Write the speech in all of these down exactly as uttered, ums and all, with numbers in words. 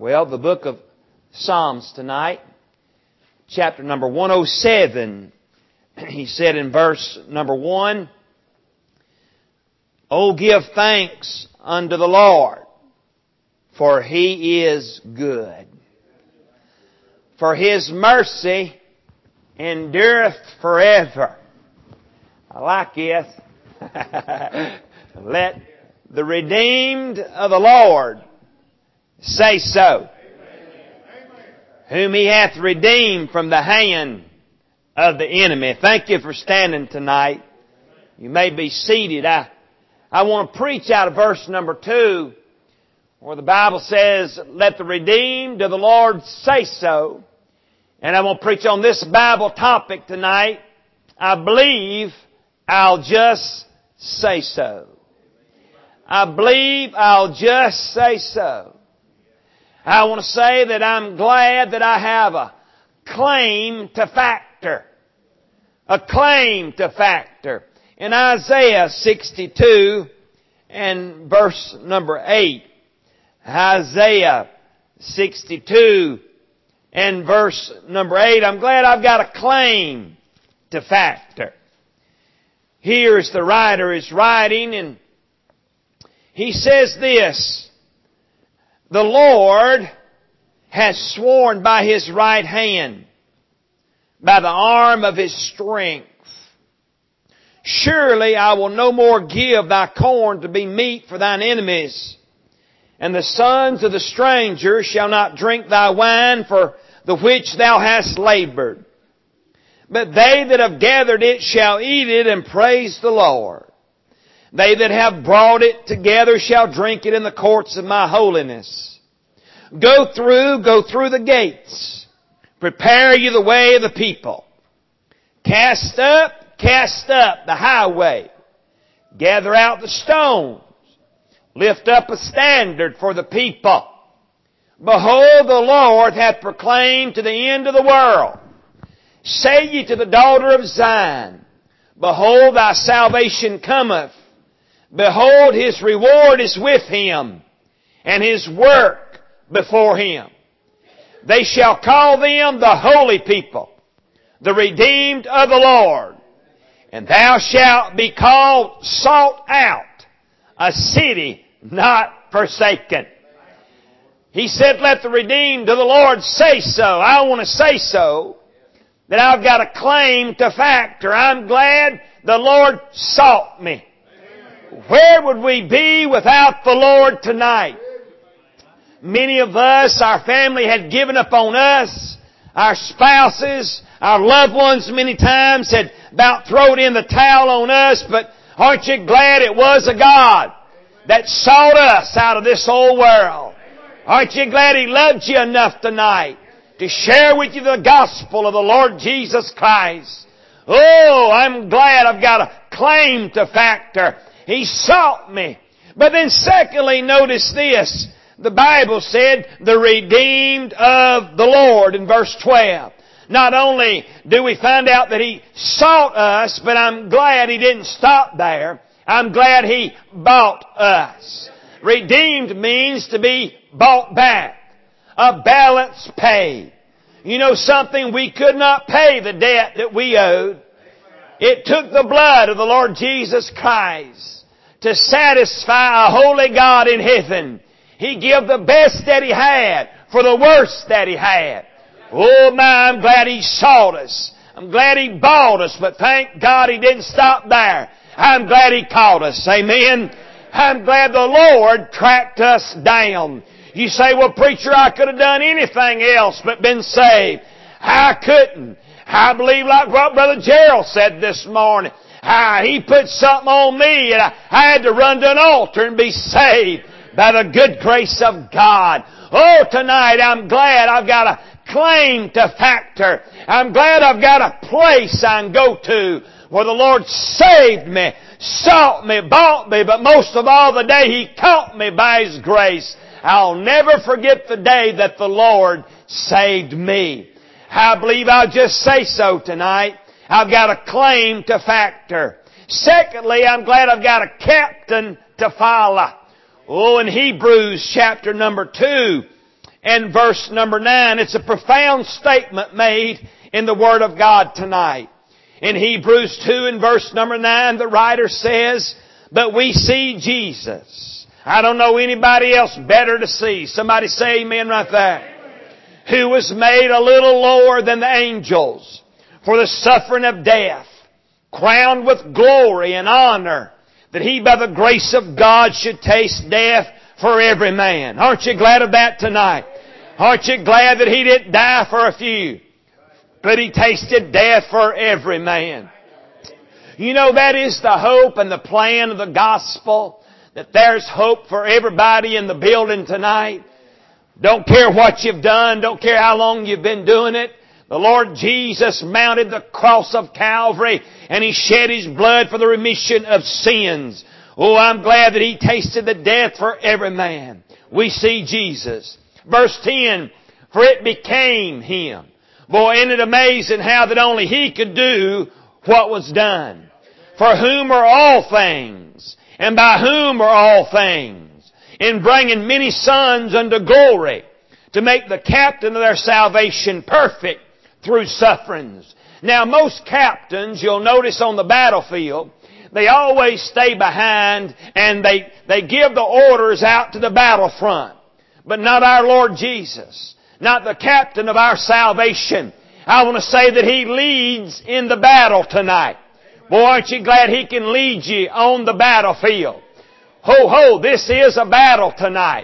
Well, the book of Psalms tonight, chapter number one oh seven, he said in verse number one, "Oh, give thanks unto the Lord, for He is good. For His mercy endureth forever." I like this. Let the redeemed of the Lord say so. Whom He hath redeemed from the hand of the enemy. Thank you for standing tonight. You may be seated. I, I want to preach out of verse number two, where the Bible says, "Let the redeemed of the Lord say so." And I want to preach on this Bible topic tonight. I believe I'll just say so. I believe I'll just say so. I want to say that I'm glad that I have a claim to factor. A claim to factor. In Isaiah sixty-two and verse number eight. Isaiah sixty-two and verse number eight. I'm glad I've got a claim to factor. Here's the writer is writing, and he says this: "The Lord has sworn by His right hand, by the arm of His strength. Surely I will no more give thy corn to be meat for thine enemies, and the sons of the stranger shall not drink thy wine for the which thou hast labored. But they that have gathered it shall eat it and praise the Lord. They that have brought it together shall drink it in the courts of my holiness. Go through, go through the gates. Prepare you the way of the people. Cast up, cast up the highway. Gather out the stones. Lift up a standard for the people. Behold, the Lord hath proclaimed to the end of the world. Say ye to the daughter of Zion, Behold, thy salvation cometh. Behold, His reward is with Him, and His work before Him. They shall call them the holy people, the redeemed of the Lord. And thou shalt be called sought out, a city not forsaken." He said, let the redeemed of the Lord say so. I want to say so, that I've got a claim to factor. I'm glad the Lord sought me. Where would we be without the Lord tonight? Many of us, our family had given up on us. Our spouses, our loved ones many times had about thrown in the towel on us. But aren't you glad it was a God that sought us out of this old world? Aren't you glad He loved you enough tonight to share with you the gospel of the Lord Jesus Christ? Oh, I'm glad I've got a claim to factor. He sought me. But then secondly, notice this. The Bible said, the redeemed of the Lord in verse twelve. Not only do we find out that He sought us, but I'm glad He didn't stop there. I'm glad He bought us. Redeemed means to be bought back. A balance paid. You know something? We could not pay the debt that we owed. It took the blood of the Lord Jesus Christ to satisfy a holy God in heaven. He gave the best that He had for the worst that He had. Oh my, I'm glad He sought us. I'm glad He bought us, but thank God He didn't stop there. I'm glad He caught us. Amen. I'm glad the Lord tracked us down. You say, well, preacher, I could have done anything else but been saved. I couldn't. I believe like what Brother Gerald said this morning. I, he put something on me and I, I had to run to an altar and be saved by the good grace of God. Oh, tonight I'm glad I've got a claim to factor. I'm glad I've got a place I can go to where the Lord saved me, sought me, bought me, but most of all the day He caught me by His grace. I'll never forget the day that the Lord saved me. I believe I'll just say so tonight. I've got a claim to factor. Secondly, I'm glad I've got a captain to follow. Oh, in Hebrews chapter number two and verse number nine. It's a profound statement made in the Word of God tonight. In Hebrews two and verse number nine, the writer says, but we see Jesus. I don't know anybody else better to see. Somebody say amen right there. Who was made a little lower than the angels for the suffering of death, crowned with glory and honor, that He by the grace of God should taste death for every man. Aren't you glad of that tonight? Aren't you glad that He didn't die for a few, but He tasted death for every man? You know, that is the hope and the plan of the gospel, that there's hope for everybody in the building tonight. Don't care what you've done. Don't care how long you've been doing it. The Lord Jesus mounted the cross of Calvary and He shed His blood for the remission of sins. Oh, I'm glad that He tasted the death for every man. We see Jesus. Verse ten, for it became Him. Boy, isn't it amazing how that only He could do what was done. For whom are all things, and by whom are all things, in bringing many sons unto glory, to make the captain of their salvation perfect through sufferings. Now, most captains, you'll notice on the battlefield, they always stay behind and they, they give the orders out to the battlefront. But not our Lord Jesus. Not the captain of our salvation. I want to say that He leads in the battle tonight. Boy, aren't you glad He can lead you on the battlefield? Ho, ho, this is a battle tonight.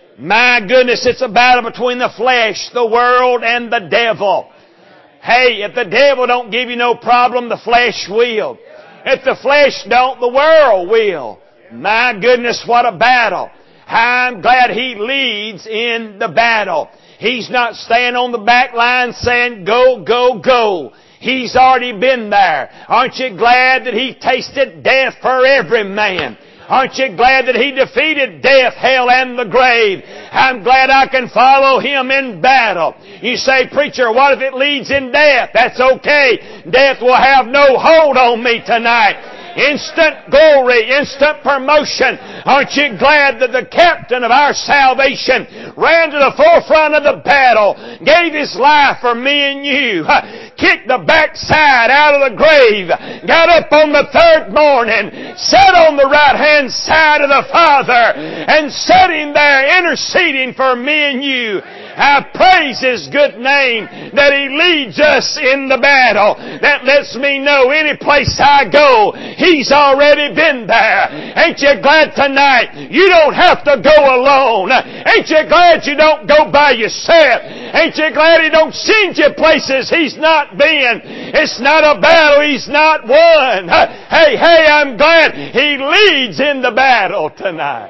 My goodness, it's a battle between the flesh, the world, and the devil. Hey, if the devil don't give you no problem, the flesh will. If the flesh don't, the world will. My goodness, what a battle. I'm glad He leads in the battle. He's not staying on the back line saying, go, go, go. He's already been there. Aren't you glad that He tasted death for every man? Aren't you glad that He defeated death, hell, and the grave? I'm glad I can follow Him in battle. You say, preacher, what if it leads in death? That's okay. Death will have no hold on me tonight. Instant glory, instant promotion. Aren't you glad that the captain of our salvation ran to the forefront of the battle, gave His life for me and you, kicked the backside out of the grave, got up on the third morning, sat on the right hand side of the Father, and sat Him there interceding for me and you. I praise His good name that He leads us in the battle. That lets me know any place I go, He's already been there. Ain't you glad tonight you don't have to go alone? Ain't you glad you don't go by yourself? Ain't you glad He don't send you places He's not been? It's not a battle He's not won. Hey, hey, I'm glad He leads in the battle tonight.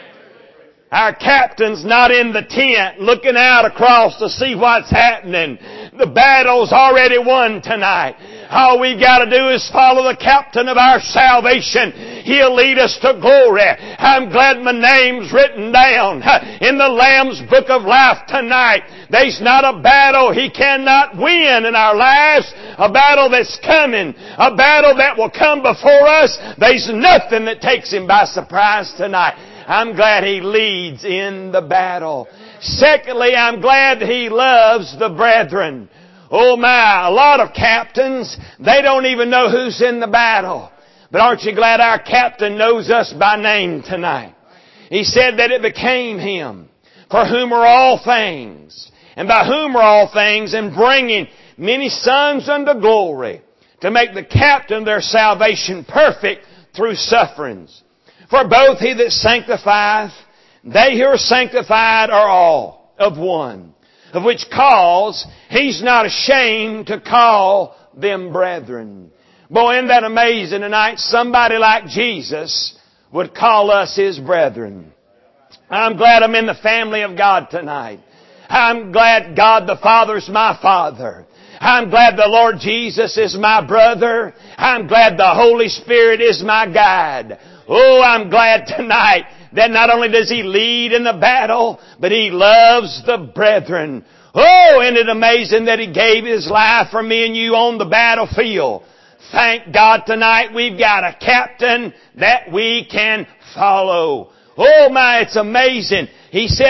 Our captain's not in the tent looking out across to see what's happening. The battle's already won tonight. All we've got to do is follow the captain of our salvation. He'll lead us to glory. I'm glad my name's written down in the Lamb's Book of Life tonight. There's not a battle He cannot win in our lives. A battle that's coming. A battle that will come before us. There's nothing that takes Him by surprise tonight. I'm glad He leads in the battle. Secondly, I'm glad that He loves the brethren. Oh my, a lot of captains, they don't even know who's in the battle. But aren't you glad our captain knows us by name tonight? He said that it became Him, for whom are all things, and by whom are all things, and bringing many sons unto glory, to make the captain of their salvation perfect through sufferings. For both He that sanctifieth, they who are sanctified are all of one, of which cause He's not ashamed to call them brethren. Boy, isn't that amazing tonight? Somebody like Jesus would call us His brethren. I'm glad I'm in the family of God tonight. I'm glad God the Father's my Father. I'm glad the Lord Jesus is my brother. I'm glad the Holy Spirit is my guide. Oh, I'm glad tonight that not only does He lead in the battle, but He loves the brethren. Oh, isn't it amazing that He gave His life for me and you on the battlefield? Thank God tonight we've got a captain that we can follow. Oh my, it's amazing. He said that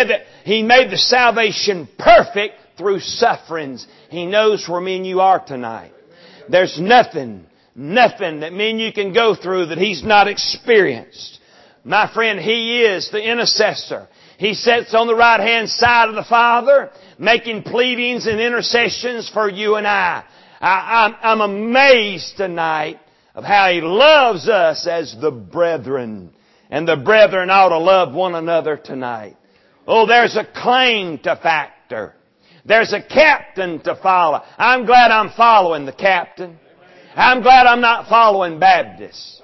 He made the salvation perfect through sufferings. He knows where me and you are tonight. There's nothing, nothing that me and you can go through that He's not experienced. My friend, He is the intercessor. He sits on the right hand side of the Father, making pleadings and intercessions for you and I. I I'm, I'm amazed tonight of how He loves us as the brethren. And the brethren ought to love one another tonight. Oh, there's a claim to factor. There's a captain to follow. I'm glad I'm following the captain. I'm glad I'm not following Baptists.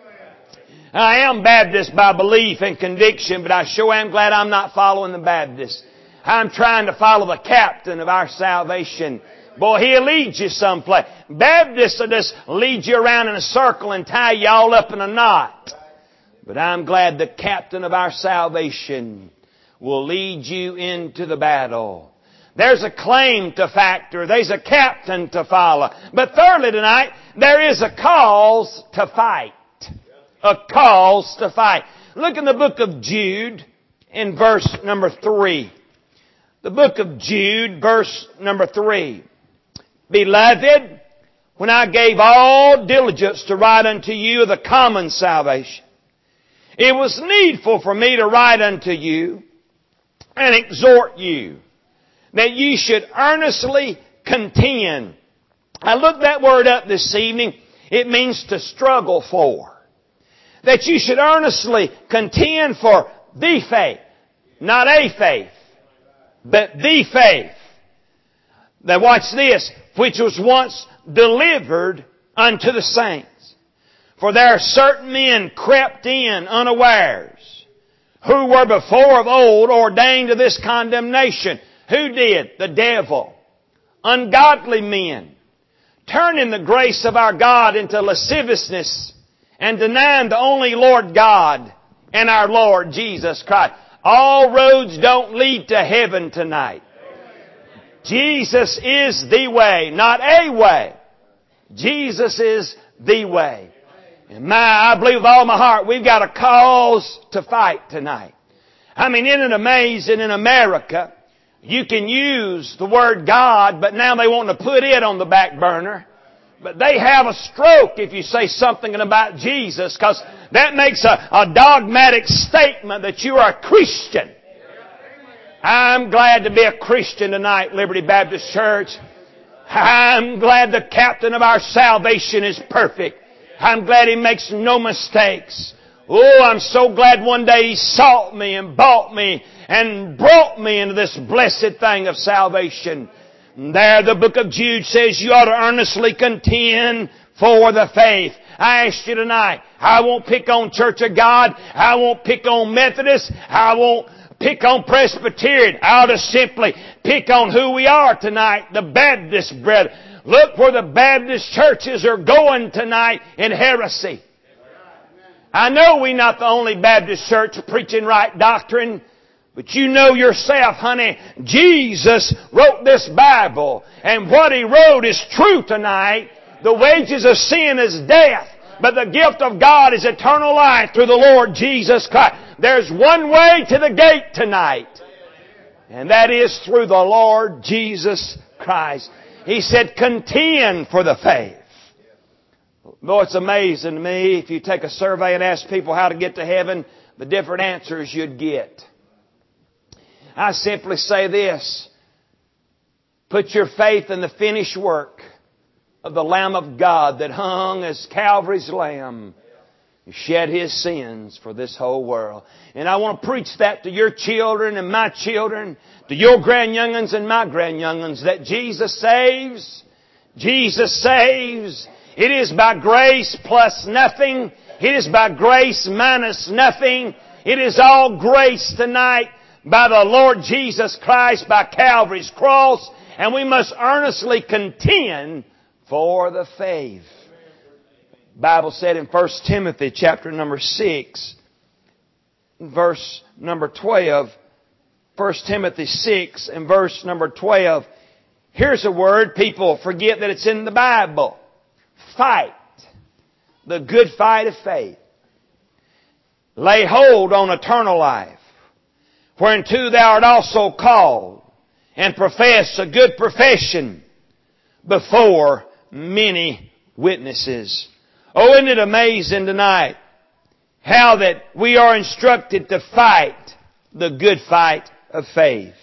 I am Baptist by belief and conviction, but I sure am glad I'm not following the Baptists. I'm trying to follow the captain of our salvation. Boy, He'll lead you someplace. Baptists will just lead you around in a circle and tie you all up in a knot. But I'm glad the captain of our salvation will lead you into the battle. There's a claim to factor. There's a captain to follow. But thirdly tonight, there is a cause to fight. A cause to fight. Look in the book of Jude in verse number three. The book of Jude, verse number three. Beloved, when I gave all diligence to write unto you the common salvation, it was needful for me to write unto you and exhort you that ye should earnestly contend. I looked that word up this evening. It means to struggle for. That you should earnestly contend for the faith. Not a faith, but the faith. Now watch this. Which was once delivered unto the saints. For there are certain men crept in unawares, who were before of old ordained to this condemnation. Who did? The devil. Ungodly men. Turning the grace of our God into lasciviousness and denying the only Lord God and our Lord Jesus Christ. All roads don't lead to heaven tonight. Jesus is the way, not a way. Jesus is the way. And my, I believe with all my heart, we've got a cause to fight tonight. I mean, isn't it amazing in America, you can use the word God, but now they want to put it on the back burner. But they have a stroke if you say something about Jesus, because that makes a, a dogmatic statement that you are a Christian. I'm glad to be a Christian tonight, Liberty Baptist Church. I'm glad the captain of our salvation is perfect. I'm glad He makes no mistakes. Oh, I'm so glad one day He sought me and bought me and brought me into this blessed thing of salvation. And there the book of Jude says you ought to earnestly contend for the faith. I ask you tonight, I won't pick on Church of God. I won't pick on Methodist. I won't pick on Presbyterian. I ought to simply pick on who we are tonight, the Baptist brethren. Look where the Baptist churches are going tonight in heresy. I know we're not the only Baptist church preaching right doctrine, but you know yourself, honey, Jesus wrote this Bible, and what He wrote is true tonight. The wages of sin is death, but the gift of God is eternal life through the Lord Jesus Christ. There's one way to the gate tonight, and that is through the Lord Jesus Christ. He said, contend for the faith. Boy, it's amazing to me if you take a survey and ask people how to get to heaven, the different answers you'd get. I simply say this. Put your faith in the finished work of the Lamb of God that hung as Calvary's Lamb. He shed His sins for this whole world. And I want to preach that to your children and my children, to your grandyoung'uns and my grandyoung'uns, that Jesus saves. Jesus saves. It is by grace plus nothing. It is by grace minus nothing. It is all grace tonight by the Lord Jesus Christ, by Calvary's cross. And we must earnestly contend for the faith. The Bible said in First Timothy chapter number six, verse number twelve, First Timothy six and verse number twelve, here's a word people forget that it's in the Bible. Fight the good fight of faith. Lay hold on eternal life, whereunto thou art also called, and profess a good profession before many witnesses. Oh, isn't it amazing tonight how that we are instructed to fight the good fight of faith.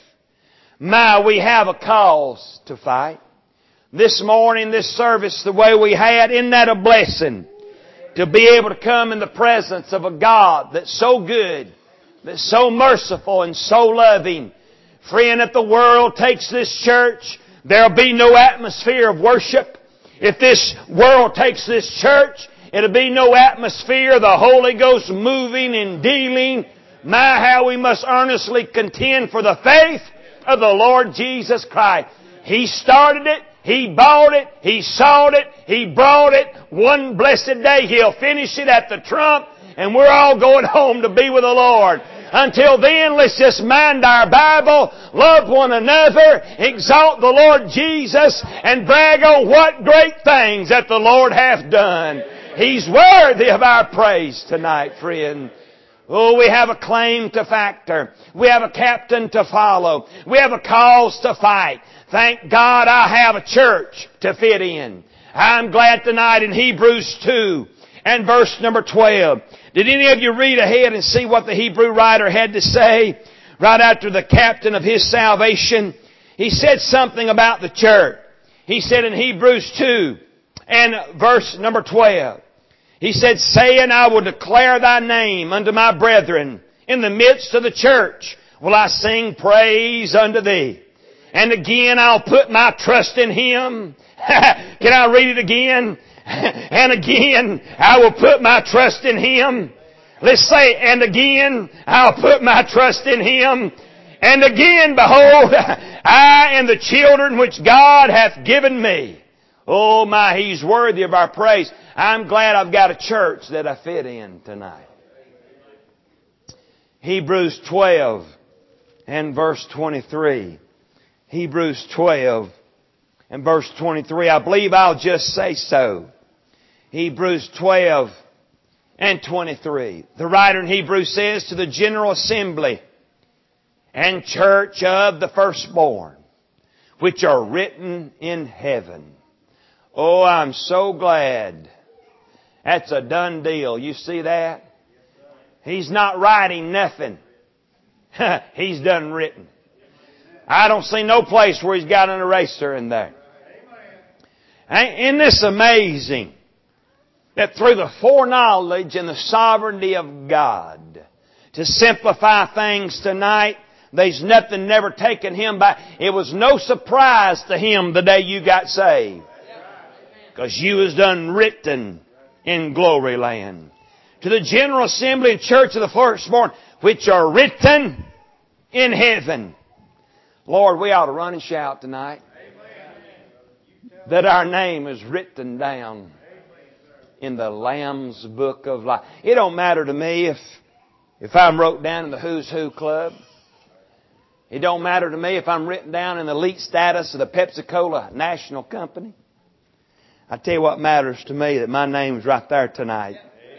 My, we have a cause to fight. This morning, this service, the way we had, isn't that a blessing? To be able to come in the presence of a God that's so good, that's so merciful and so loving. Friend, if the world takes this church, there'll be no atmosphere of worship. If this world takes this church, it'll be no atmosphere of the Holy Ghost moving and dealing. My, how we must earnestly contend for the faith of the Lord Jesus Christ. He started it. He bought it. He sought it. He brought it. One blessed day He'll finish it at the trump, and we're all going home to be with the Lord. Until then, let's just mind our Bible, love one another, exalt the Lord Jesus, and brag on what great things that the Lord hath done. He's worthy of our praise tonight, friend. Oh, we have a claim to factor. We have a captain to follow. We have a cause to fight. Thank God I have a church to fit in. I'm glad tonight in Hebrews two and verse number twelve. Did any of you read ahead and see what the Hebrew writer had to say right after the captain of his salvation? He said something about the church. He said in Hebrews two and verse number twelve, he said, saying, I will declare thy name unto my brethren. In the midst of the church will I sing praise unto thee. And again I'll put my trust in Him. Can I read it again? And again I will put my trust in Him. Let's say, and again I'll put my trust in Him. And again, behold, I and the children which God hath given me. Oh my, He's worthy of our praise. I'm glad I've got a church that I fit in tonight. Hebrews twelve and verse twenty-three. Hebrews twelve and verse twenty-three. I believe I'll just say so. Hebrews twelve and twenty-three. The writer in Hebrews says, to the general assembly and church of the firstborn, which are written in heaven. Oh, I'm so glad. That's a done deal. You see that? He's not writing nothing. He's done written. I don't see no place where He's got an eraser in there. Isn't this amazing? That through the foreknowledge and the sovereignty of God, to simplify things tonight, there's nothing never taken Him by. It was no surprise to Him the day you got saved. Because you was done written in glory land. To the general assembly and church of the firstborn, which are written in heaven. Lord, we ought to run and shout tonight that our name is written down in the Lamb's book of life. It don't matter to me if, if I'm wrote down in the Who's Who Club. It don't matter to me if I'm written down in the elite status of the Pepsi-Cola National Company. I tell you what matters to me, that my name's right there tonight.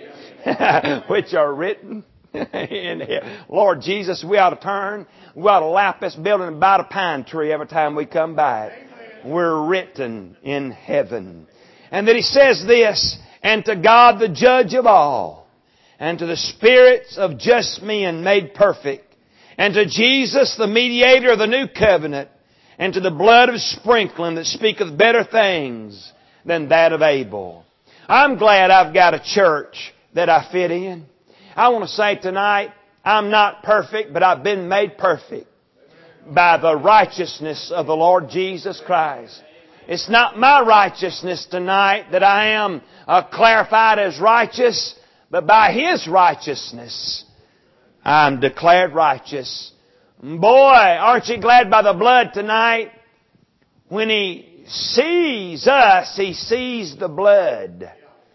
Which are written in here. Lord Jesus, we ought to turn. We ought to lap this building and bite a pine tree every time we come by it. We're written in heaven. And then He says this, and to God the judge of all, and to the spirits of just men made perfect, and to Jesus the mediator of the new covenant, and to the blood of sprinkling that speaketh better things than that of Abel. I'm glad I've got a church that I fit in. I want to say tonight, I'm not perfect, but I've been made perfect by the righteousness of the Lord Jesus Christ. It's not my righteousness tonight that I am uh, clarified as righteous, but by His righteousness I'm declared righteous. Boy, aren't you glad by the blood tonight? When He sees us, He sees the blood.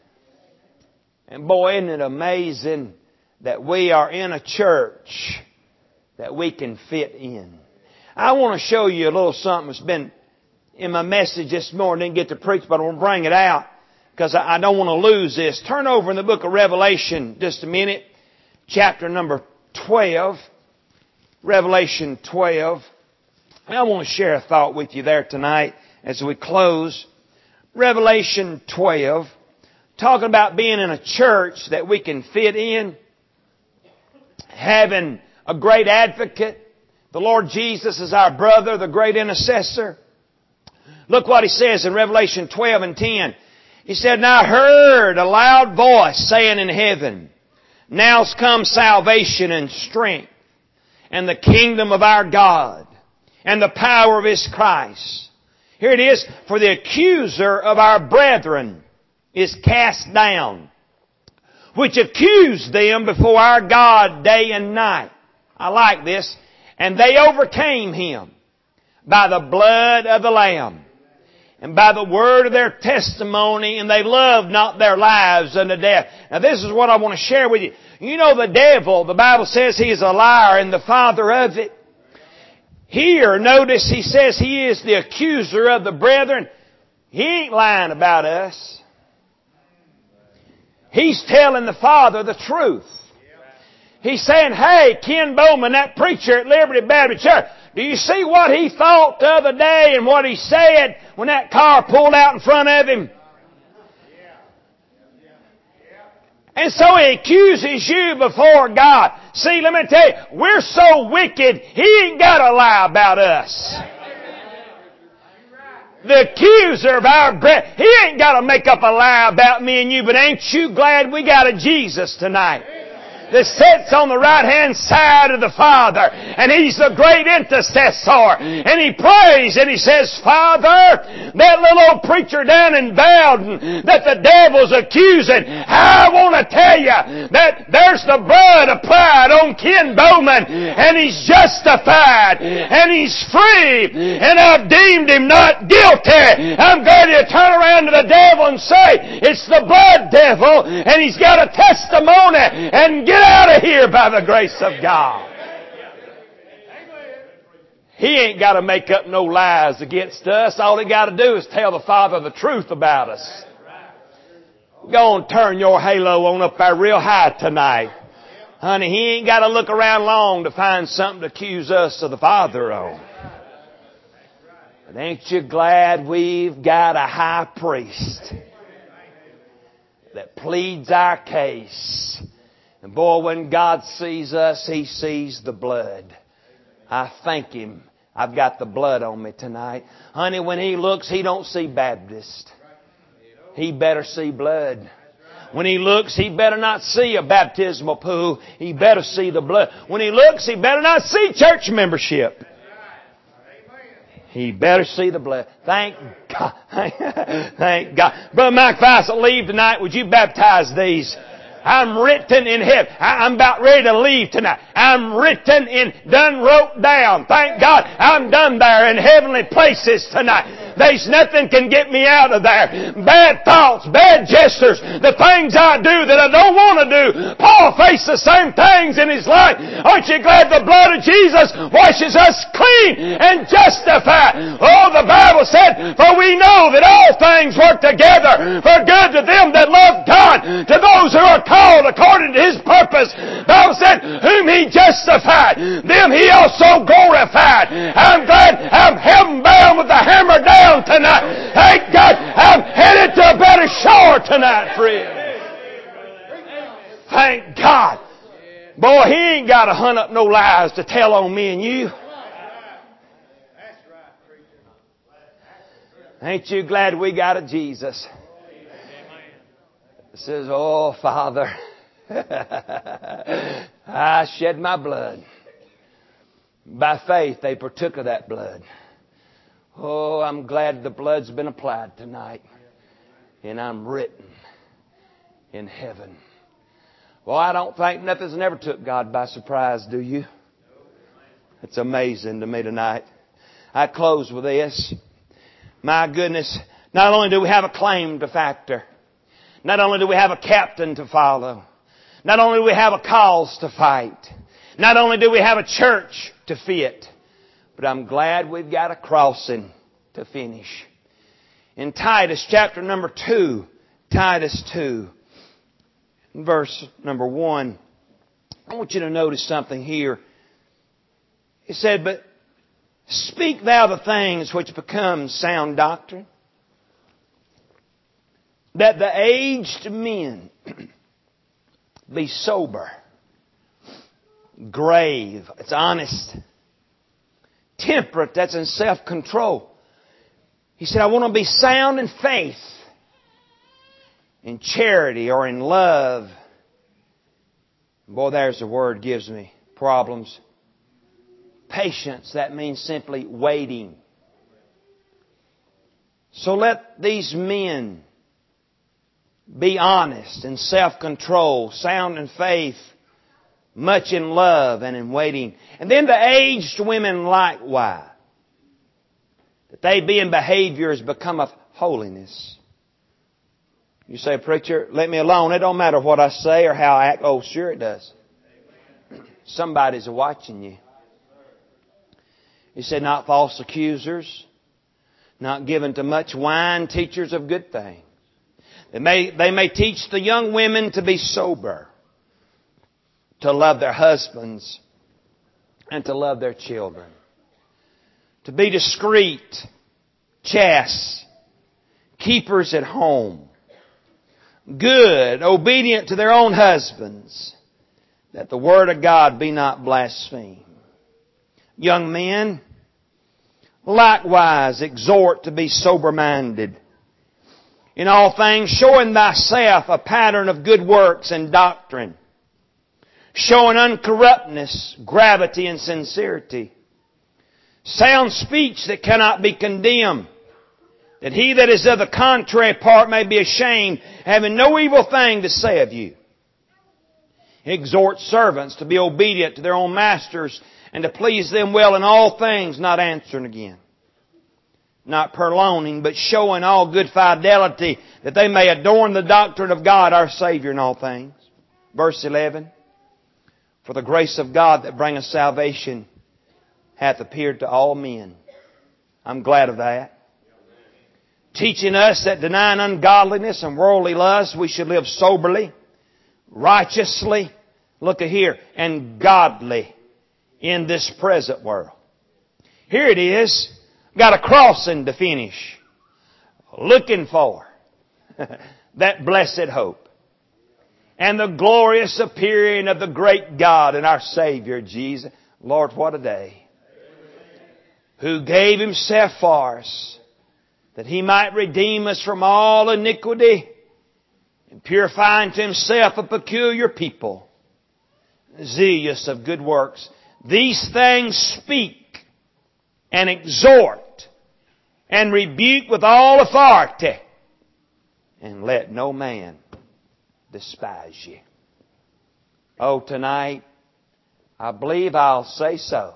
And boy, isn't it amazing that we are in a church that we can fit in. I want to show you a little something that's been in my message this morning. Didn't get to preach, but I want to bring it out because I don't want to lose this. Turn over in the book of Revelation just a minute. Chapter number twelve. Revelation twelve. And I want to share a thought with you there tonight as we close. Revelation twelve. Talking about being in a church that we can fit in. Having a great advocate. The Lord Jesus is our brother, the great intercessor. Look what He says in Revelation twelve and ten. He said, "And I heard a loud voice saying in heaven, Now's come salvation and strength, and the kingdom of our God, and the power of His Christ. Here it is, for the accuser of our brethren is cast down, which accused them before our God day and night." I like this. "And they overcame him by the blood of the Lamb, and by the word of their testimony, and they loved not their lives unto death." Now this is what I want to share with you. You know the devil, the Bible says he is a liar and the father of it. Here, notice he says he is the accuser of the brethren. He ain't lying about us. He's telling the Father the truth. He's saying, "Hey, Ken Bowman, that preacher at Liberty Baptist Church, do you see what he thought the other day and what he said when that car pulled out in front of him?" And so he accuses you before God. See, let me tell you, we're so wicked, he ain't got to lie about us. The accuser of our brethren, he ain't got to make up a lie about me and you, but ain't you glad we got a Jesus tonight that sits on the right-hand side of the Father, and He's the great intercessor, and He prays and He says, "Father, that little old preacher down in Bowden that the devil's accusing, I want to tell you that there's the blood applied on Ken Bowman, and he's justified, and he's free, and I've deemed him not guilty." I'm going to turn around to the devil and say, "It's the blood devil, and he's got a testimony, and get out of here by the grace of God." He ain't got to make up no lies against us. All he got to do is tell the Father the truth about us. Go and turn your halo on up there real high tonight. Honey, He ain't got to look around long to find something to accuse us of the Father on. But ain't you glad we've got a high priest that pleads our case? And boy, when God sees us, He sees the blood. I thank Him. I've got the blood on me tonight. Honey, when He looks, He don't see Baptist. He better see blood. When He looks, He better not see a baptismal pool. He better see the blood. When He looks, He better not see church membership. He better see the blood. Thank God. Thank God. Brother Mike, if I was to leave tonight, would you baptize these? I'm written in heaven. I'm about ready to leave tonight. I'm written in, done wrote down. Thank God I'm done there in heavenly places tonight. There's nothing can get me out of there. Bad thoughts, bad gestures, the things I do that I don't want to do. Paul faced the same things in his life. Aren't you glad the blood of Jesus washes us clean and justified? Oh, the Bible said, "For we know that all things work together for good to them that love God, to those who are called according to His purpose." The Bible said, "Whom He justified, them He also glorified." I'm glad I'm heaven bound with the hammer down tonight. Thank God I'm headed to a better shore tonight, friend. Thank God. Boy, He ain't got to hunt up no lies to tell on me and you. Ain't you glad we got a Jesus? It says, "Oh, Father, I shed my blood." By faith, they partook of that blood. Oh, I'm glad the blood's been applied tonight. And I'm written in heaven. Well, I don't think nothing's never took God by surprise, do you? It's amazing to me tonight. I close with this. My goodness, not only do we have a claim to factor, not only do we have a captain to follow, not only do we have a cause to fight, not only do we have a church to fit, but I'm glad we've got a crossing to finish. In Titus chapter number two, Titus two, verse number one, I want you to notice something here. He said, but speak thou the things which become sound doctrine, that the aged men be sober, grave, it's honest, temperate, that's in self-control. He said, I want to be sound in faith, in charity, or in love. Boy, there's a word gives me problems. Patience, that means simply waiting. So let these men be honest and self-control, sound in faith, much in love and in waiting. And then the aged women likewise, that they be in behaviors become of holiness. You say, preacher, let me alone. It don't matter what I say or how I act. Oh, sure it does. Somebody's watching you. He said, not false accusers, not given to much wine, teachers of good things. They may, they may teach the young women to be sober, to love their husbands, and to love their children. To be discreet, chaste, keepers at home, good, obedient to their own husbands, that the word of God be not blasphemed. Young men, likewise exhort to be sober-minded. In all things, showing thyself a pattern of good works and doctrine, showing uncorruptness, gravity, and sincerity. Sound speech that cannot be condemned, that he that is of the contrary part may be ashamed, having no evil thing to say of you. Exhort servants to be obedient to their own masters, and to please them well in all things, not answering again. Not purloining, but showing all good fidelity, that they may adorn the doctrine of God our Savior in all things. Verse eleven. For the grace of God that bringeth salvation hath appeared to all men. I'm glad of that. Teaching us that denying ungodliness and worldly lust, we should live soberly, righteously, look at here, and godly in this present world. Here it is. Got a crossing to finish. Looking for that blessed hope. And the glorious appearing of the great God and our Savior Jesus. Lord, what a day. Who gave Himself for us, that He might redeem us from all iniquity and purify unto Himself a peculiar people, zealous of good works. These things speak and exhort and rebuke with all authority, and let no man despise you. Oh, tonight, I believe I'll say so.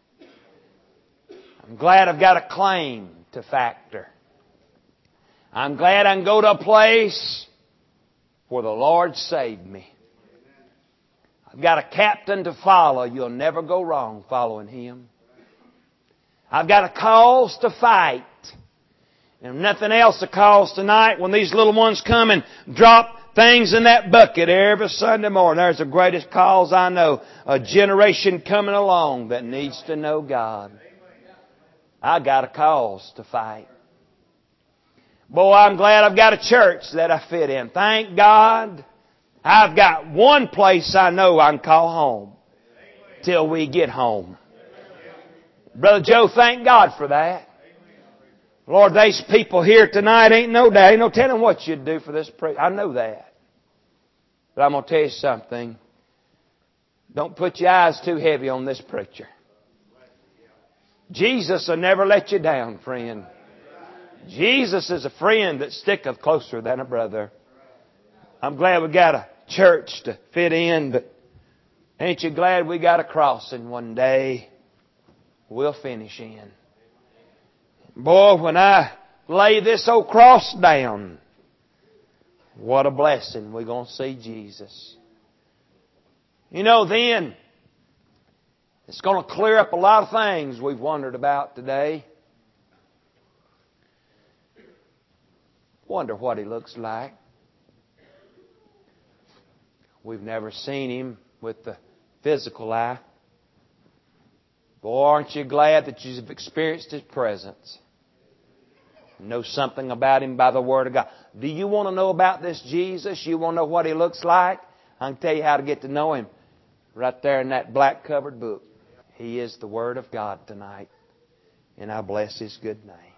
I'm glad I've got a claim to factor. I'm glad I can go to a place where the Lord saved me. I've got a captain to follow. You'll never go wrong following Him. I've got a cause to fight. And nothing else to cause tonight when these little ones come and drop things in that bucket every Sunday morning. There's the greatest cause I know. A generation coming along that needs to know God. I got a cause to fight. Boy, I'm glad I've got a church that I fit in. Thank God I've got one place I know I can call home till we get home. Brother Joe, thank God for that. Lord, these people here tonight ain't no doubt, ain't no telling what you'd do for this preacher. I know that. But I'm going to tell you something. Don't put your eyes too heavy on this preacher. Jesus will never let you down, friend. Jesus is a friend that sticketh closer than a brother. I'm glad we got a church to fit in, but ain't you glad we got a crossing one day we'll finish in? Boy, when I lay this old cross down, what a blessing we're going to see Jesus. You know, then, it's going to clear up a lot of things we've wondered about today. Wonder what He looks like. We've never seen Him with the physical eye. Boy, aren't you glad that you've experienced His presence? Know something about Him by the Word of God. Do you want to know about this Jesus? You want to know what He looks like? I can tell you how to get to know Him. Right there in that black covered book. He is the Word of God tonight. And I bless His good name.